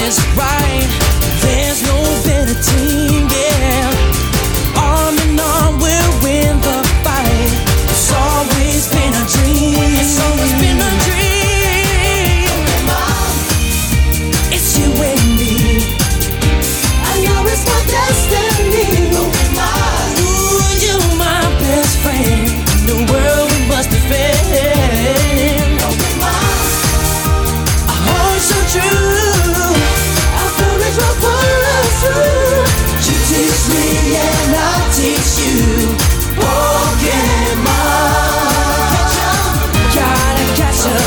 is right. There's no better team, yeah. Arm in arm, we'll win the fight. It's always been a dream. It's always been a dream. Mom, it's you and me. I know it's my destiny. Mom, ooh, you're my best friend. In the world we must defend. True, our courage will pull us through. You teach me and I'll teach you. Pokemon, gotta catch 'em.